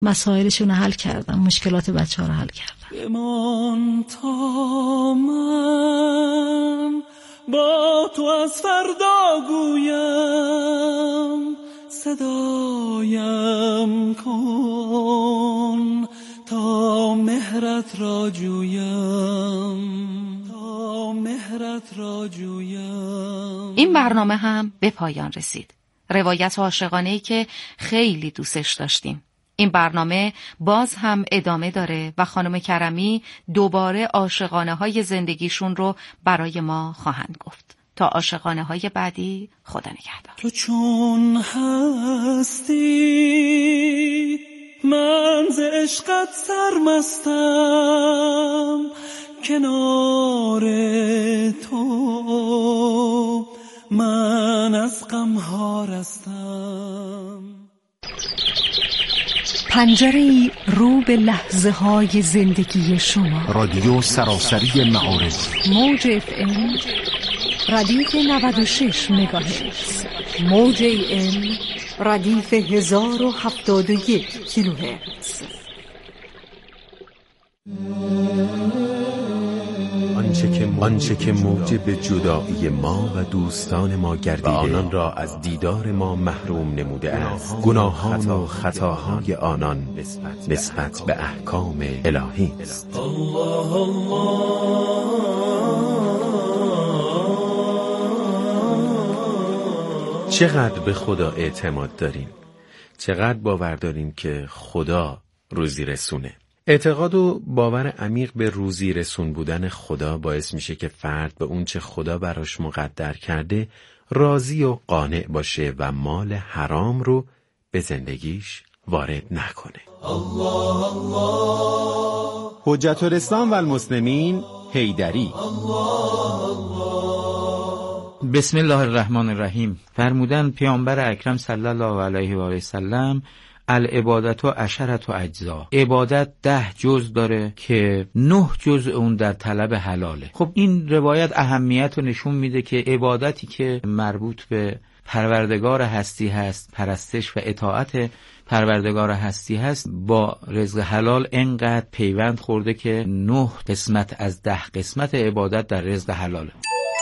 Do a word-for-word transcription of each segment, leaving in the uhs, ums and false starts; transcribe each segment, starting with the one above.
مسائلشون رو حل کردم، مشکلات بچه ها رو حل کردم. بمان تا من با تو از فردا گویم، صدایم کن تا مهرت را جویم، تا مهرت را جویم. این برنامه هم به پایان رسید. روایت عاشقانه‌ای که خیلی دوستش داشتیم. این برنامه باز هم ادامه داره و خانم کرمی دوباره عاشقانه های زندگیشون رو برای ما خواهند گفت. تا عاشقانه های بعدی، خدا نگهدار. تو چون هستی من ز عشقت سرمستم، کنار تو من از غم ها رستم. پنجره‌ای رو به لحظه های زندگی شما. رادیو سراسری معارف، موج اف ام ردیف نود و شش مگاهرتز، موج ای ام ردیف هزار و هفتاد و یک کیلوهرتز. آنچه که آنچه که موجب جدایی ما و دوستان ما گردیده و آنان را از دیدار ما محروم نموده است، گناهان و خطاهای آنان نسبت به احکام الهی است. الله الله چقدر به خدا اعتماد داریم، چقدر باور داریم که خدا روزی رسونه. اعتقاد و باور عمیق به روزی رسون بودن خدا باعث میشه که فرد به اون چه خدا براش مقدر کرده راضی و قانع باشه و مال حرام رو به زندگیش وارد نکنه. الله الله حجت الاسلام و المسلمین حیدری. بسم الله الرحمن الرحیم. فرمودن پیامبر اکرم صلی الله علیه و آله وسلم العبادت و عشرت و اجزا، عبادت ده جز داره که نه جز اون در طلب حلاله. خب این روایت اهمیت رو نشون میده که عبادتی که مربوط به پروردگار هستی هست، پرستش و اطاعت پروردگار هستی هست، با رزق حلال انقدر پیوند خورده که نه قسمت از ده قسمت عبادت در رزق حلاله.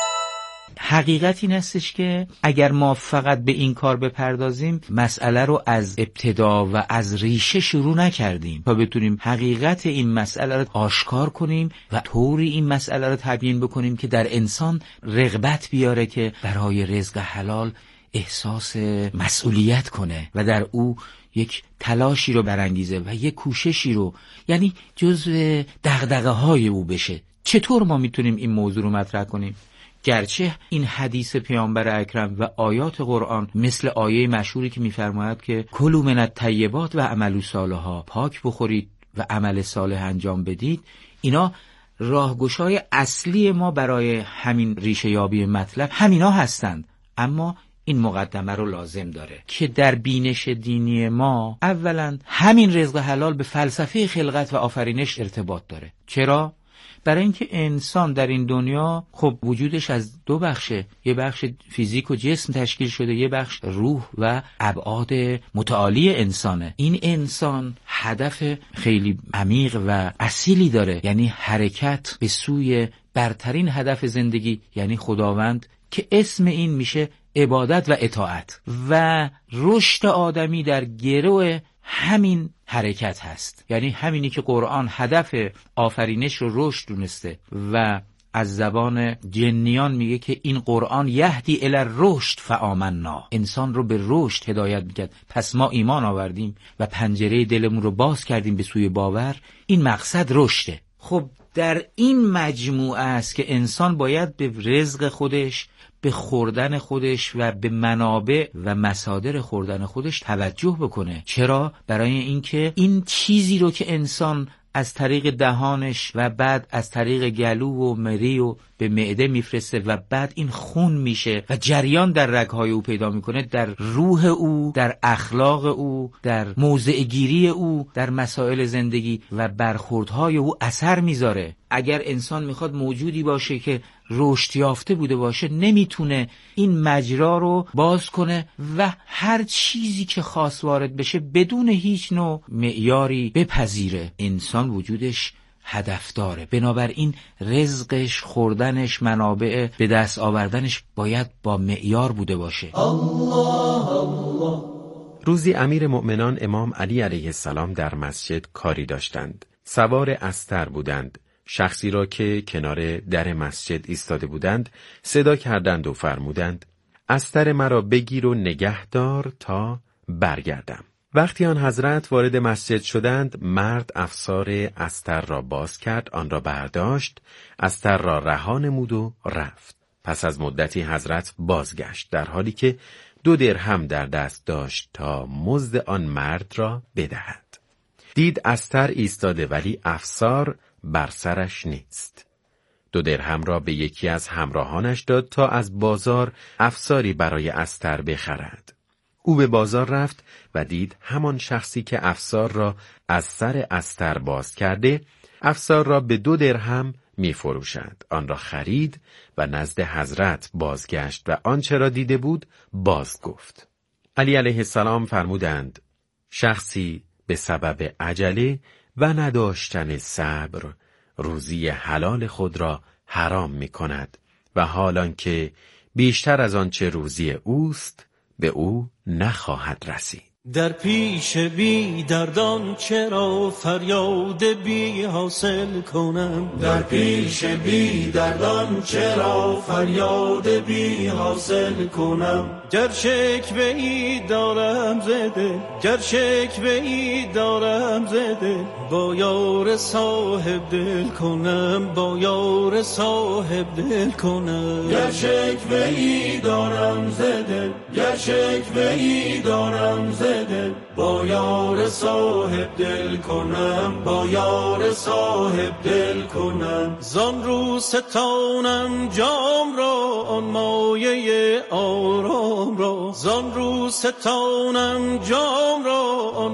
حقیقت این هستش که اگر ما فقط به این کار بپردازیم، مسئله رو از ابتدا و از ریشه شروع نکردیم تا بتونیم حقیقت این مسئله رو آشکار کنیم و طوری این مسئله رو تبیین بکنیم که در انسان رغبت بیاره که برای رزق حلال احساس مسئولیت کنه و در او یک تلاشی رو برانگیزه و یک کوششی رو، یعنی جزو دغدغه های او بشه. چطور ما میتونیم این موضوع رو مطرح کنیم؟ گرچه این حدیث پیامبر اکرم و آیات قرآن مثل آیه مشهوری که میفرماید که کلوا من الطیبات و اعملوا صالحا، پاک بخورید و عمل صالح انجام بدید، اینا راهگشای اصلی ما برای همین ریشه یابی مطلب همینا هستند. اما این مقدمه رو لازم داره که در بینش دینی ما اولا همین رزق حلال به فلسفه خلقت و آفرینش ارتباط داره. چرا؟ برای اینکه انسان در این دنیا خب وجودش از دو بخشه، یه بخش فیزیک و جسم تشکیل شده، یه بخش روح و ابعاد متعالی انسانه. این انسان هدف خیلی عمیق و اصیلی داره، یعنی حرکت به سوی برترین هدف زندگی، یعنی خداوند، که اسم این میشه عبادت و اطاعت. و رشد آدمی در گرو همین حرکت هست، یعنی همینی که قرآن هدف آفرینش رو رشد دونسته و از زبان جنیان میگه که این قرآن یهدی الی الرشد فآمنا، انسان رو به رشد هدایت میکرد، پس ما ایمان آوردیم و پنجره دلمون رو باز کردیم به سوی باور. این مقصد رشده. خب در این مجموعه است که انسان باید به رزق خودش، به خوردن خودش و به منابع و مصادر خوردن خودش توجه بکنه. چرا؟ برای اینکه این چیزی رو که انسان از طریق دهانش و بعد از طریق گلو و مری و به معده میفرسته و بعد این خون میشه و جریان در رگهای او پیدا میکنه، در روح او، در اخلاق او، در موضع گیری او در مسائل زندگی و برخوردهای او اثر میذاره. اگر انسان میخواد موجودی باشه که رشد یافته بوده باشه، نمیتونه این مجرا رو باز کنه و هر چیزی که خواست وارد بشه بدون هیچ نوع معیاری بپذیره. انسان وجودش هدف داره، بنابراین رزقش، خوردنش، منابع به دست آوردنش باید با معیار بوده باشه. الله الله. روزی امیر مؤمنان امام علی علیه السلام در مسجد کاری داشتند. سوار استر بودند. شخصی را که کنار در مسجد ایستاده بودند صدا کردند و فرمودند استر مرا بگیر و نگه دار تا برگردم. وقتی آن حضرت وارد مسجد شدند، مرد افسار استر را باز کرد، آن را برداشت، استر را رها نمود و رفت. پس از مدتی حضرت بازگشت در حالی که دو درهم در دست داشت تا مزد آن مرد را بدهد. دید استر ایستاده ولی افسار بر سرش نیست. دو درهم را به یکی از همراهانش داد تا از بازار افساری برای استر بخرد. او به بازار رفت و دید همان شخصی که افسار را از سر استر باز کرده، افسار را به دو درهم می فروشد. آن را خرید و نزد حضرت بازگشت و آنچه را دیده بود باز گفت. علی علیه السلام فرمودند شخصی به سبب عجله و نداشتن صبر روزی حلال خود را حرام می کند و حالان که بیشتر از آنچه روزی اوست به او نخواهد رسید. در پیش بی دردان چرا فریاد بی حاصل کنم؟ در پیش بی دردان چرا فریاد بی حاصل کنم؟ گر شکوه ای دارم زده، گر شکوه ای دارم زده، با یار صاحب دل کنم، با یار صاحب دل کنم. گر شکوه ای دارم زده، گر شکوه ای دارم زده، با یار صاحب دل کنم، با یار صاحب دل کنم. زان رو ستانم جام را، آن مایه آرام را، زان رو ستانم جام را، آن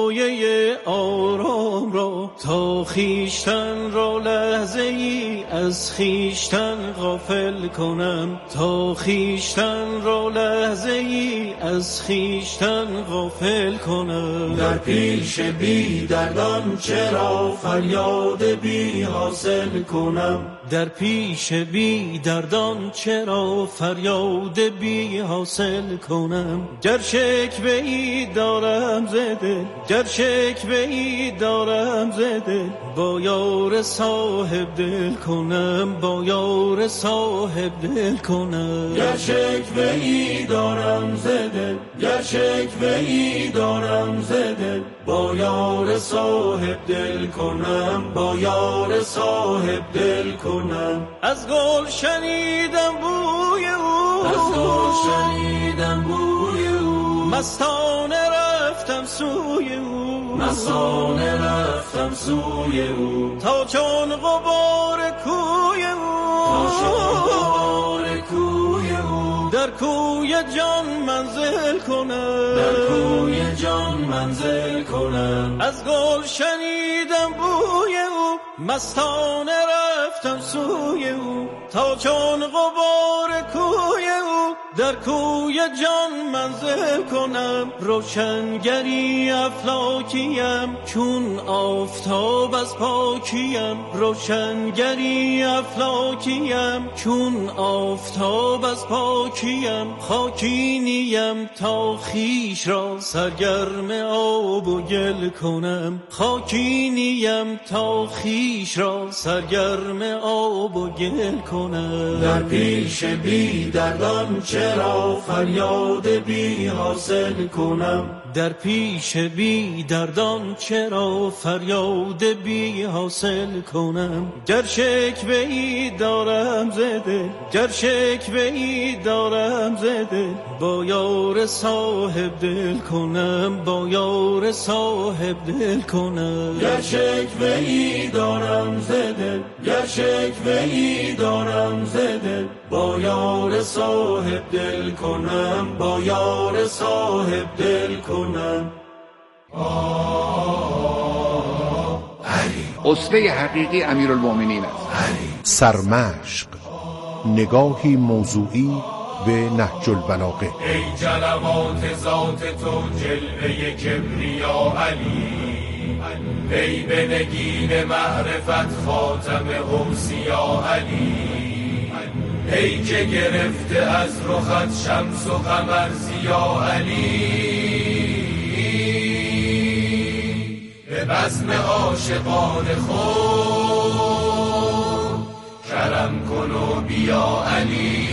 مایه آرام را، تا خیشتن را لحظه ای از خیشتن غافل کنم، تا خیشتن را لحظه ای از خیشتن غافل کنم. در پیش بی دردان چرا فریاد بی حاصل کنم؟ در پیش بی دردان چرا فریاد بی حاصل کنم؟ گر شکوه ای دارم زده، گر شکوه ای دارم زده، با یار صاحب دل کنم، با یار صاحب دل کنم. گر شکوه ای دارم زده، گر شکوه ای دارم زده، با یار صاحب دل کنم، با یار صاحب دل کنم. از گل شنیدم بوی او، از گل شنیدم بوی او، مستانه رفتم سوی او، مستانه رفتم سوی او، تا چون غبار کوی او، تا چون غبار کوی او، در کوی جان منزل کنم، در کوی جان منزل کنم. از گل شنیدم بوی او، مستانه رفتم سوی او، تا چون غبار کوی او، در کوی جان منزل کنم. روشنگری افلاکیم چون آفتاب از پاکیم، روشنگری افلاکیم چون آفتاب از پاکیم. خاکی نیم تا خیش را سرگرم آب و گل کنم، خاکی نیم تا خیش را سرگرم آب و گل کنم. در پیش بی دردان چرا فریاد بی حاصل کنم؟ در پیش بی دردان چرا فریاد بی حاصل کنم؟ گر شکوه ای دارم زده، گر شکوه ای دارم زده، با یار صاحب دل کنم، با یار صاحب دل کنم. گر شکوه ای دارم زده، گر شکوه ای دارم زده، با یار صاحب دل کنم، با یار صاحب دل کنم. اسوه حقیقی امیرالمومنین است. سرمشق، نگاهی موضوعی به نهج البلاغه. ای جلوات ذات تو جلوه کبریا علی، ای به نگین معرفت خاتم اوصیا علی، ای که گرفته از رخت شمس و قمر ضیا علی، به بزم عاشقان خود کرم کن و بیا علی.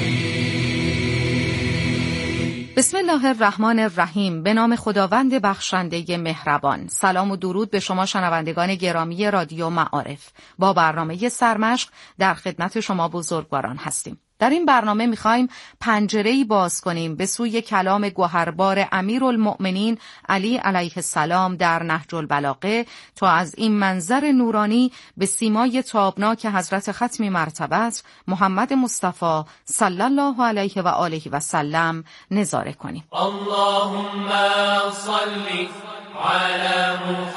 بسم الله الرحمن الرحیم. به نام خداوند بخشنده مهربان. سلام و درود به شما شنوندگان گرامی رادیو معارف. با برنامه سرمشق در خدمت شما بزرگواران هستیم. در این برنامه می‌خوایم پنجره‌ای باز کنیم به سوی کلام گوهربار امیرالمؤمنین علی علیه السلام در نهج البلاغه تا از این منظر نورانی به سیمای تابناک حضرت ختم مرتبت محمد مصطفی صلی الله علیه و آله و سلم نظاره کنیم. اللهم صل علی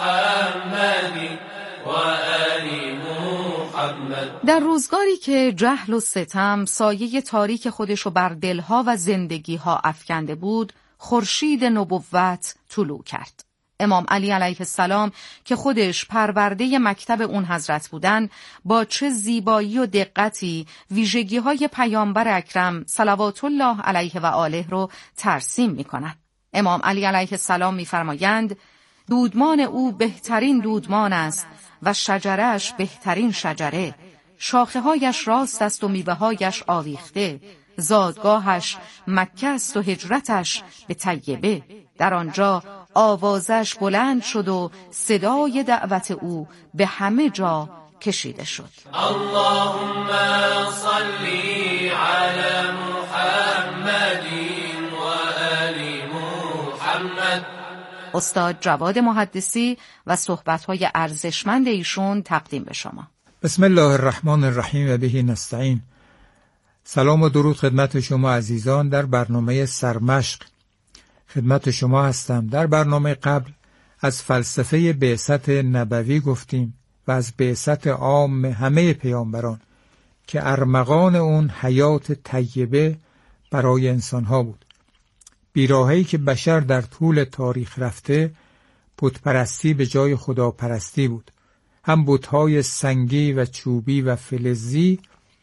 محمد و آل محمد. در روزگاری که جهل و ستم سایه تاریک خودشو بر دلها و زندگیها افکنده بود، خورشید نبوت طلوع کرد. امام علی علیه السلام که خودش پرورده مکتب اون حضرت بودن، با چه زیبایی و دقتی ویژگی‌های پیامبر اکرم صلوات الله علیه و آله رو ترسیم می‌کنند. امام علی علیه السلام می‌فرمایند دودمان او بهترین دودمان است و شجره‌اش بهترین شجره، شاخه‌هایش راست است و میوه‌هایش آویخته، زادگاهش مکه است و هجرتش به طیبه. در آنجا آوازش بلند شد و صدای دعوت او به همه جا کشیده شد. اللهم صل علی محمد و آل محمد. استاد جواد محدثی و صحبت‌های ارزشمند ایشون تقدیم به شما. بسم الله الرحمن الرحیم و به نستعین. سلام و درود خدمت شما عزیزان در برنامه سرمشق. خدمت شما هستم. در برنامه قبل از فلسفه بعثت نبوی گفتیم و از بعثت عام همه پیامبران که ارمغان اون حیات طیبه برای انسانها بود. بیراهه‌ای که بشر در طول تاریخ رفته بتپرستی به جای خداپرستی بود. هم بت‌های سنگی و چوبی و فلزی،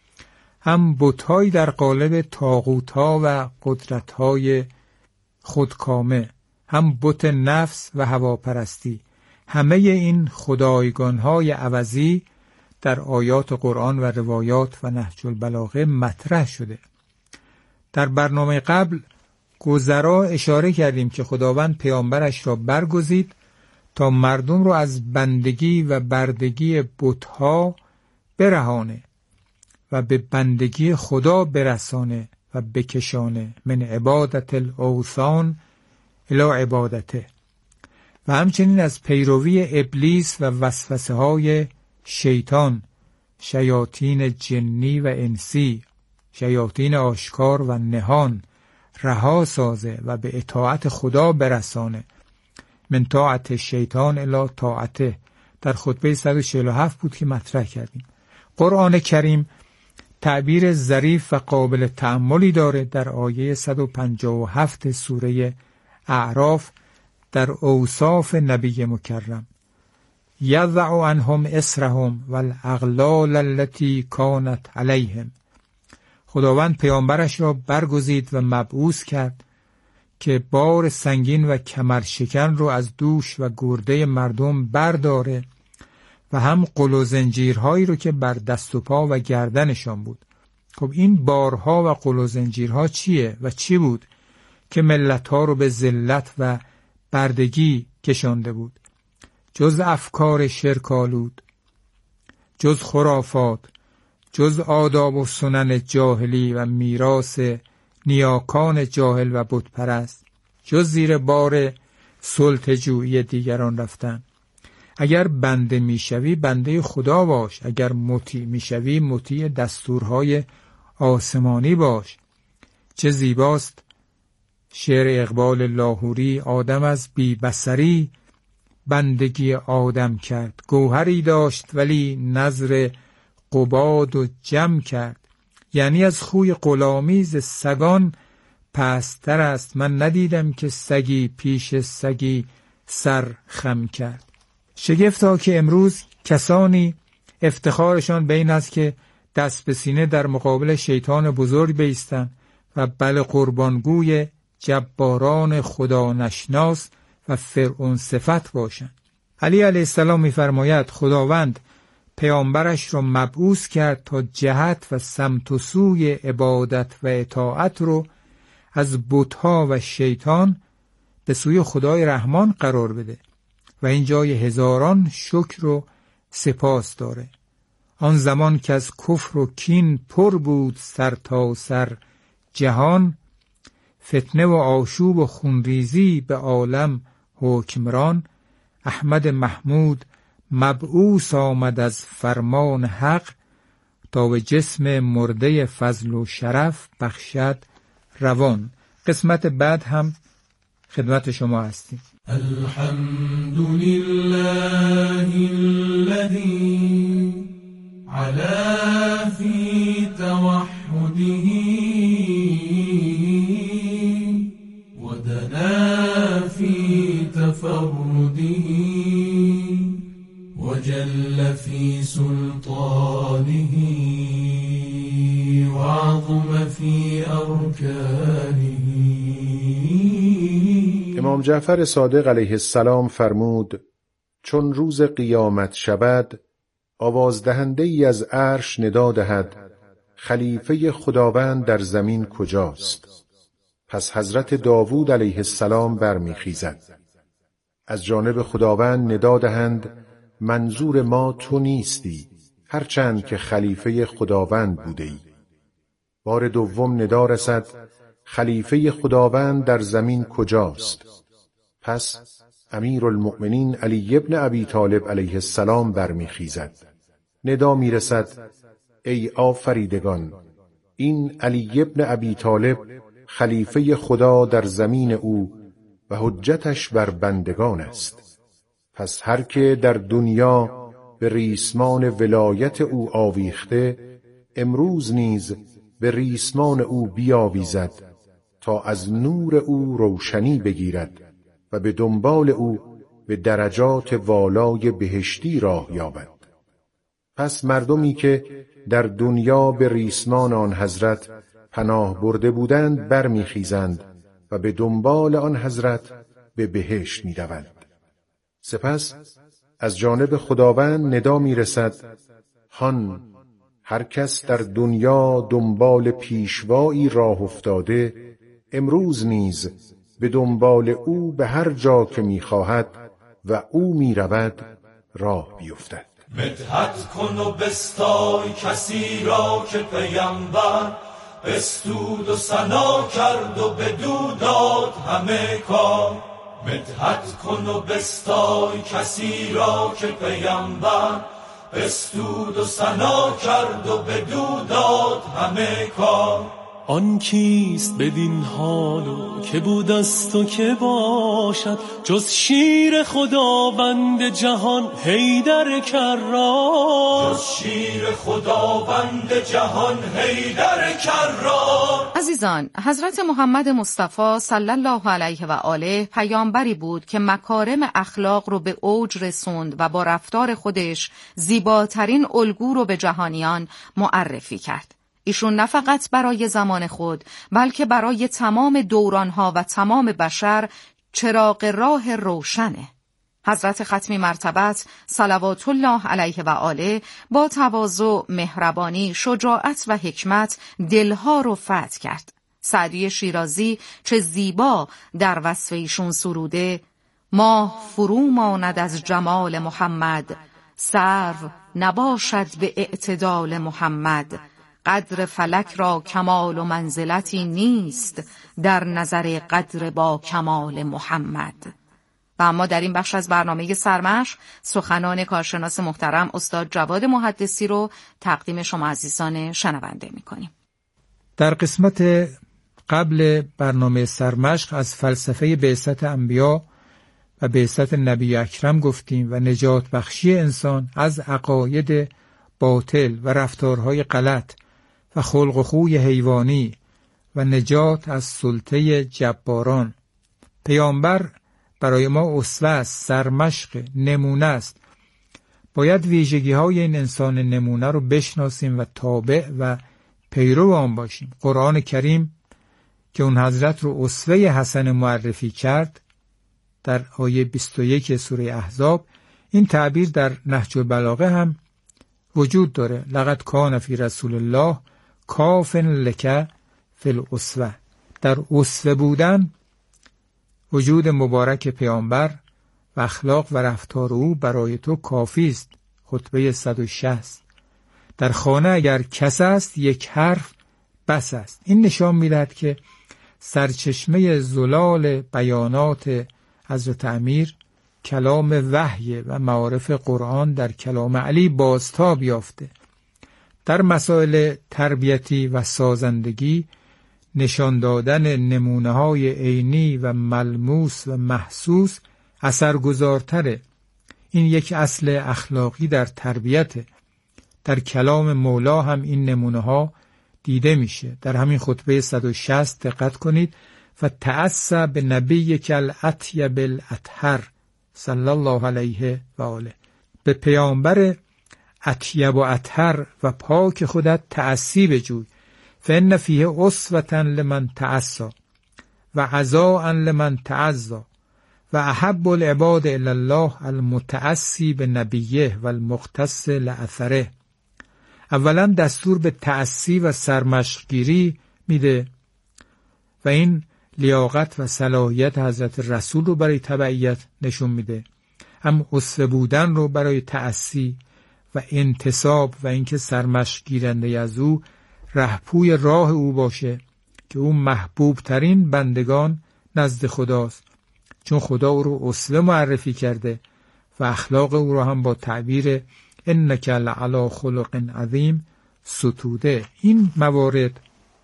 هم بت‌هایی در قالب طاغوت‌ها و قدرت‌های خودکامه، هم بت نفس و هواپرستی. همه این خدایگان‌های عوضی در آیات قرآن و روایات و نهج البلاغه مطرح شده. در برنامه قبل گذرا اشاره کردیم که خداوند پیامبرش را برگزید تا مردم را از بندگی و بردگی بت‌ها برهانه و به بندگی خدا برسانه و بکشانه، من عبادت الاوثان الی عبادته، و همچنین از پیروی ابلیس و وسوسه های شیطان، شیاطین جنی و انسی، شیاطین آشکار و نهان رها سازه و به اطاعت خدا برسانه، من طاعت شیطان الی طاعته. در خطبه صد و چهل و هفت بود که مطرح کردیم. قرآن کریم تعبیر ظریف و قابل تأملی داره در آیه صد و پنجاه و هفت سوره اعراف در اوصاف نبی مکرم. یضع عنهم اسرهم والاغلال التي کانت علیهم. خداوند پیامبرش را برگزید و مبعوث کرد که بار سنگین و کمرشکن رو از دوش و گرده مردم برداره و هم قل و زنجیرهایی رو که بر دست و پا و گردنشان بود. خب این بارها و قل و زنجیرها چیه و چی بود که ملتها رو به ذلت و بردگی کشانده بود؟ جز افکار شرک‌آلود، جز خرافات، جز آداب و سنن جاهلی و میراث نیاکان جاهل و بتپرست، جز زیر بار سلطه‌جویی دیگران رفتن. اگر بنده میشوی بنده خدا باش، اگر مطیع میشوی مطیع دستورهای آسمانی باش. چه زیباست شعر اقبال لاهوری: آدم از بی بصری بندگی آدم کرد. گوهری داشت ولی نظر قباد و جم کرد. یعنی از خوی غلامی ز سگان پستر است. من ندیدم که سگی پیش سگی سر خم کرد. شگفتا که امروز کسانی افتخارشان به این است که دست به سینه در مقابل شیطان بزرگ بایستند و بل قربانگوی جباران خدا نشناس و فرعون صفت باشند. علی علیه السلام می‌فرماید خداوند پیامبرش را مبعوث کرد تا جهت و سمت و سوی عبادت و اطاعت رو از بت‌ها و شیطان به سوی خدای رحمان قرار بده و این جای هزاران شکر و سپاس داره. آن زمان که از کفر و کین پر بود سر تا سر جهان، فتنه و آشوب و خونریزی به عالم حکمران، احمد محمود مبعوث آمد از فرمان حق تا به جسم مرده فضل و شرف بخشد روان. قسمت بعد هم خدمت شما هستیم. الحمد لله الذي علا في توحده ودنا في تفرده وجل في سلطانه وعظم في أركانه. امام جعفر صادق علیه السلام فرمود چون روز قیامت شود آوازدهنده ای از عرش ندا دهد خلیفه خداوند در زمین کجاست؟ پس حضرت داوود علیه السلام برمیخیزد. از جانب خداوند ندا دهند منظور ما تو نیستی هرچند که خلیفه خداوند بوده ای. بار دوم ندا رسد خلیفه خداوند در زمین کجاست؟ پس امیرالمؤمنین علی ابن ابی طالب علیه السلام برمیخیزد. ندا میرسد ای آفریدگان، این علی ابن ابی طالب خلیفه خدا در زمین او و حجتش بر بندگان است. پس هر که در دنیا به ریسمان ولایت او آویخته، امروز نیز به ریسمان او بیاویزد تا از نور او روشنی بگیرد و به دنبال او به درجات والای بهشتی راه یابد. پس مردمی که در دنیا به ریسمان آن حضرت پناه برده بودند برمیخیزند و به دنبال آن حضرت به بهشت می‌دوند. سپس از جانب خداوند ندا می‌رسد هان هر کس در دنیا دنبال پیشوایی راه افتاده، امروز نیز به دنبال او به هر جا که می‌خواهد و او می‌رود راه بیفتد. مدحت کن و بستای کسی را که پیامبر بستود و ثنا کرد و بدو داد همه کار. مدحت کن و بستای کسی را که پیامبر بستود و ثنا کرد و بدو داد همه کار. آن کیست بدین حالو که بود است و که باشد، جز شیر خداوند جهان حیدر کرار. جز شیر خداوند جهان حیدر کرار. عزیزان، حضرت محمد مصطفی صلی الله علیه و آله پیامبری بود که مکارم اخلاق رو به اوج رسوند و با رفتار خودش زیباترین الگو رو به جهانیان معرفی کرد. ایشون نه فقط برای زمان خود بلکه برای تمام دورانها و تمام بشر چراغ راه روشنه. حضرت ختمی مرتبت صلوات الله علیه و آله با تواضع، مهربانی، شجاعت و حکمت دلها رو فتح کرد. سعدی شیرازی چه زیبا در وصف ایشون سروده: ماه فرو ماند از جمال محمد، سرو نباشد به اعتدال محمد. قدر فلک را کمال و منزلتی نیست در نظر قدر با کمال محمد. و اما در این بخش از برنامه سرمشق سخنان کارشناس محترم استاد جواد محدثی رو تقدیم شما عزیزان شنونده می‌کنیم. در قسمت قبل برنامه سرمشق از فلسفه بعثت انبیا و بعثت نبی اکرم گفتیم و نجات بخشی انسان از عقاید باطل و رفتارهای غلط و خلق و خوی حیوانی و نجات از سلطه جباران. پیامبر برای ما اسوه است، سرمشق، نمونه است. باید ویژگی های این انسان نمونه رو بشناسیم و تابع و پیرو آن باشیم. قرآن کریم که اون حضرت رو اسوه حسن معرفی کرد در آیه بیست و یک سوره احزاب، این تعبیر در نهج البلاغه هم وجود داره. لقد کان فی رسول الله کاف لک فی الاسوه. در اسوه بودن وجود مبارک پیامبر و اخلاق و رفتار او برای تو کافی است. خطبه صد و شصت. در خانه اگر کس است یک حرف بس است. این نشان می‌دهد که سرچشمه زلال بیانات حضرت امیر کلام وحی و معارف قرآن در کلام علی بازتاب یافته. در مسائل تربیتی و سازندگی نشان دادن نمونه‌های عینی و ملموس و محسوس اثرگذارتره. این یک اصل اخلاقی در تربیته. در کلام مولا هم این نمونه‌ها دیده میشه. در همین خطبه صد و شصت دقت کنید: فتأسى بنبیک الاطیب الاطهر صلی الله علیه و آله. به پیامبر اطیب و اطهر و پاک خودت تأسی بجوی. فإن فیه اسوة لمن تأسى و عزاء لمن تعزى و احب العباد الی الله المتأسی به نبیه و المختص لأثره. اولا دستور به تأسی و سرمشقگیری میده و این لیاقت و صلاحیت حضرت رسول رو برای تبعیت نشون میده. هم اسوه بودن رو برای تأسی و انتساب و اینکه سرمشق گیرنده از او رهپوی راه او باشه که او محبوب ترین بندگان نزد خداست، چون خدا او رو اسوه معرفی کرده و اخلاق او رو هم با تعبیر انک لعلی خلق عظیم ستوده. این موارد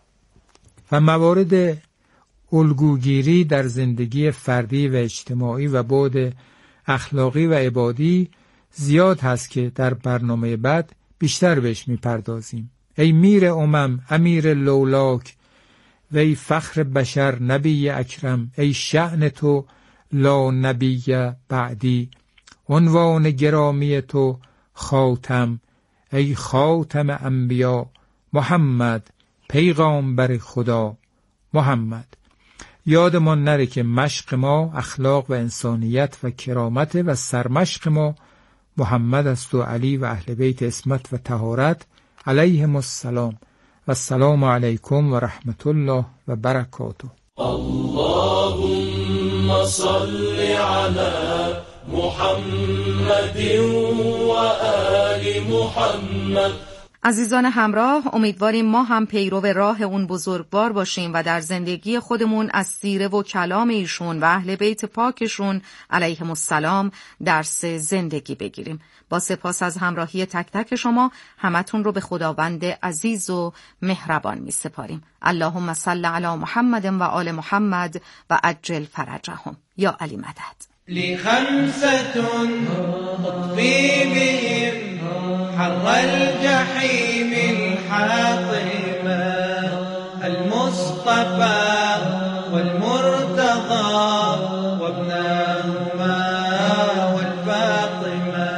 و موارد الگوگیری در زندگی فردی و اجتماعی و بعد اخلاقی و عبادی زیاد هست که در برنامه بعد بیشتر بهش میپردازیم. ای میر امم، امیر لولاک، و ای فخر بشر، نبی اکرم، ای شأن تو لا نبی بعدی، عنوان گرامی تو خاتم، ای خاتم انبیا محمد، پیغامبر خدا محمد. یادمان نره که مشق ما اخلاق و انسانیت و کرامت و سرمشق ما محمد است و علی و اهل بیت عصمت و طهارت علیهم السلام. و السلام علیکم و رحمت الله و برکاته. اللهم صل علی محمد و آل محمد. عزیزان همراه، امیدواریم ما هم پیرو راه اون بزرگوار باشیم و در زندگی خودمون از سیره و کلام ایشون و اهل بیت پاکشون علیهم السلام درس زندگی بگیریم. با سپاس از همراهی تک تک شما، همتون رو به خداوند عزیز و مهربان می سپاریم. اللهم صل علی محمد و آل محمد و عجل فرجهم. یا علی مدد. لخمسة أطفي بهم حر الجحيم الحاطمة المصطفى والمرتضى وابناهما والفاطمة.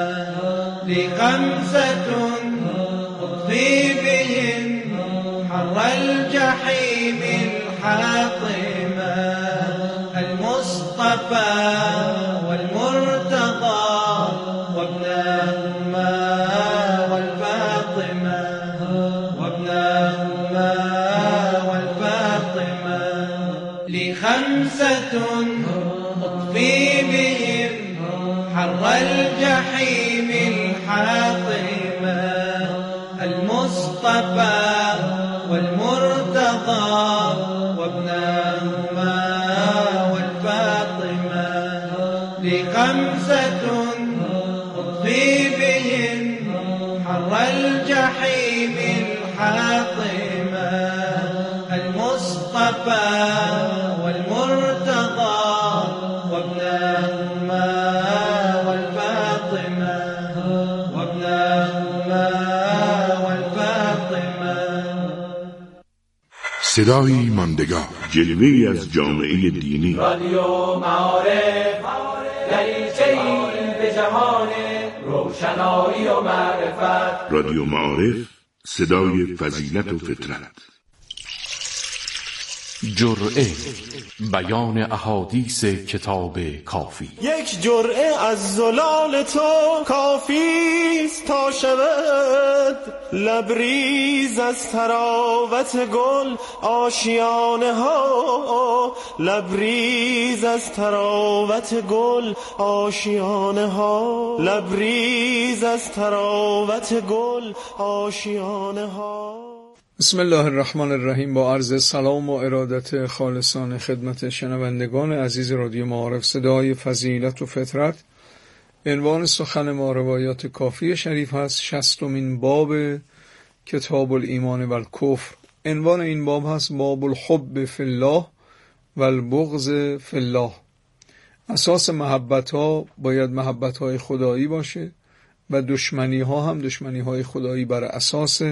لخمسة أطفي بهم حر الجحيم الحاطمة المصطفى والمرتضى وابناهما والفاطمة وابناهما والفاطمة. لخمسة أطفي بهم حر الجحيم الحاطمة المصطفى والمرتضى وابناهما والفاطمة. لخمسة أطفي بهم حر الجحيم الحاطمة المصطفى والمرتضى وابناهما وابنهما والفاطمة. صدای ماندگار، جلوه‌ای از جامعه دینی. رادیو معارف، دریچه‌ای به جهان روشنایی و معرفت. رادیو معارف، صدای فضیلت و فطرت. جرعه، بیان احادیث کتاب کافی. یک جرعه از زلال تو کافیست تا شود لبریز از تراوت گل آشیانه ها، لبریز از تراوت گل آشیانه ها، لبریز از تراوت گل آشیانه ها. بسم الله الرحمن الرحیم. با عرض سلام و ارادت خالصانه خدمت شنوندگان عزیز رادیو معارف صدای فضیلت و فطرت، عنوان سخن ما روایات کافی شریف هست، شصتمین باب کتاب الایمان و الکفر. عنوان این باب هست باب الحب فی الله و البغض فی الله. اساس محبت ها باید محبت های خدایی باشه و دشمنی ها هم دشمنی های خدایی بر اساس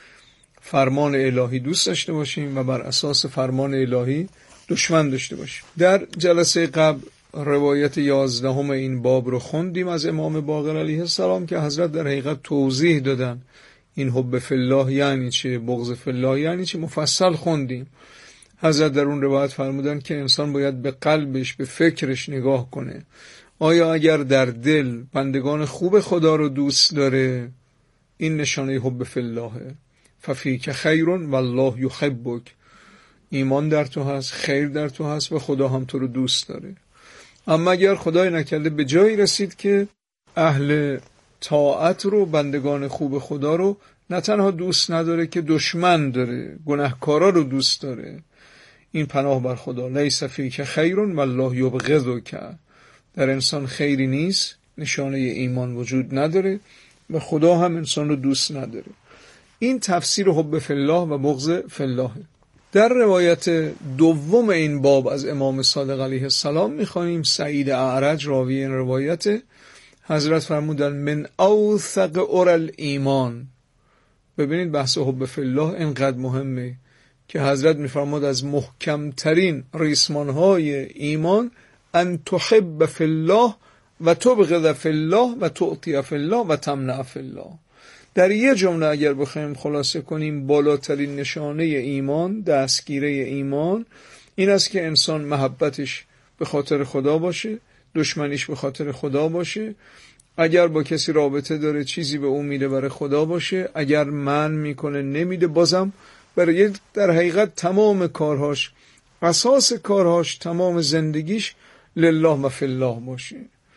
فرمان الهی دوست داشته باشیم و بر اساس فرمان الهی دشمن داشته باشیم. در جلسه قبل روایت یازدهم این باب رو خوندیم از امام باقر علیه السلام که حضرت در حقیقت توضیح دادن این حب فی الله یعنی چه، بغض فی الله یعنی چه، مفصل خوندیم. حضرت در اون روایت فرمودن که انسان باید به قلبش، به فکرش نگاه کنه. آیا اگر در دل بندگان خوب خدا رو دوست داره، این نشانه حب فی اللهه. ففیک خیر والله یحبک، ایمان در تو هست، خیر در تو هست و خدا هم تو رو دوست داره. اما اگر خدای نکرده به جایی رسید که اهل طاعت رو، بندگان خوب خدا رو نه تنها دوست نداره که دشمن داره، گناهکارا رو دوست داره، این پناه بر خدا. لیس فیک خیر والله یبغضک، در انسان خیری نیست، نشانه ایمان وجود نداره و خدا هم انسان رو دوست نداره. این تفسیر حب فی الله و بغض فی الله. در روایت دوم این باب از امام صادق علیه السلام میخوانیم. سعید اعرج راوی این روایت، حضرت فرمودن من اوثق اور الایمان. ببینید بحث حب فی الله اینقدر مهمه که حضرت میفرماد از محکمترین ریسمانهای ایمان ان تحب فی الله و تبغض فی الله و تعطی فی الله و تمنع فی الله. در یه جمله اگر بخوایم خلاصه کنیم، بالاترین نشانه ایمان، دستگیره ایمان این است که انسان محبتش به خاطر خدا باشه، دشمنیش به خاطر خدا باشه. اگر با کسی رابطه داره چیزی به اون میده برای خدا باشه، اگر منع میکنه نمیده بازم برای در حقیقت تمام کارهاش، اساس کارهاش، تمام زندگیش لله و فی الله باشه.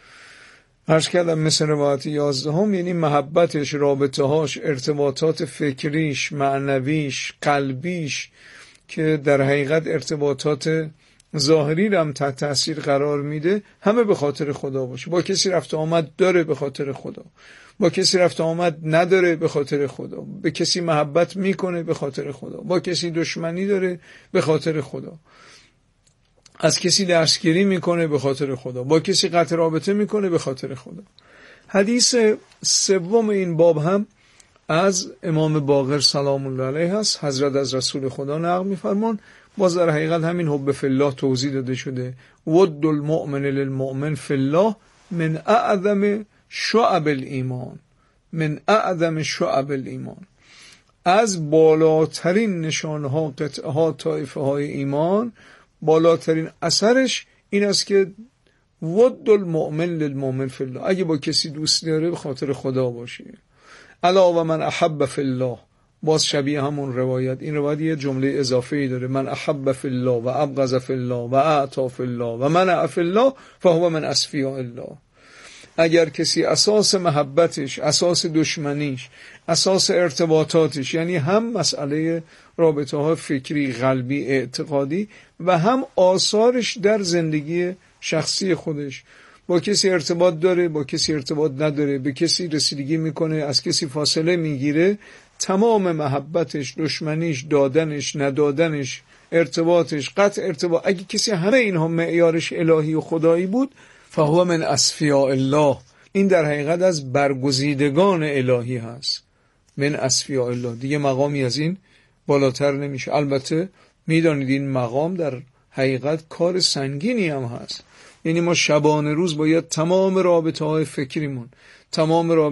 عرض کردم مثل روایت یازدهم، یعنی محبتش، رابطه هاش، ارتباطات فکریش، معنویش، قلبیش که در حقیقت ارتباطات ظاهری رو هم تحت تاثیر قرار میده، همه به خاطر خدا باشه. با کسی رفت آمد داره به خاطر خدا، با کسی رفت آمد نداره به خاطر خدا، به کسی محبت میکنه به خاطر خدا، با کسی دشمنی داره به خاطر خدا، از کسی دستگیری میکنه به خاطر خدا، با کسی قطع رابطه میکنه به خاطر خدا. حدیث سوم این باب هم از امام باقر سلام الله علیه هست. حضرت از رسول خدا نقل میفرمان، باز در حقیقت همین حب فی الله توضیح داده شده. ود المؤمن للمؤمن فی الله من اعظم شعب الایمان، من اعظم شعب الایمان. از بالاترین نشانه ها، قطعه ها، طایفه های ایمان، بالاترین اثرش این است که ود المؤمن للمؤمن فی الله، اگه با کسی دوست داره به خاطر خدا باشه. الا و من احب فی الله، باز شبیه همون روایت، این روایت یه جمله اضافه‌ای داره، من احب فی الله و ابغض فی الله و اعطى فی الله و منع فی الله فهو من اصفیاء الله. اگر کسی اساس محبتش، اساس دشمنیش، اساس ارتباطاتش، یعنی هم مسئله رابطه ها فکری، قلبی، اعتقادی و هم آثارش در زندگی شخصی خودش، با کسی ارتباط داره، با کسی ارتباط نداره، به کسی رسیدگی میکنه، از کسی فاصله میگیره، تمام محبتش، دشمنیش، دادنش، ندادنش، ارتباطش، قطع ارتباط، اگه کسی همه اینها معیارش الهی و خدایی بود، فهو من اصفیاء الله، این در حقیقت از برگزیدگان الهی هست، من اصفیاء الله. دیگه مقامی از این بالاتر نمیشه. البته میدانید این مقام در حقیقت کار سنگینی هم هست. یعنی ما شبانه روز باید تمام رابطه های فکریمون، تمام رابطه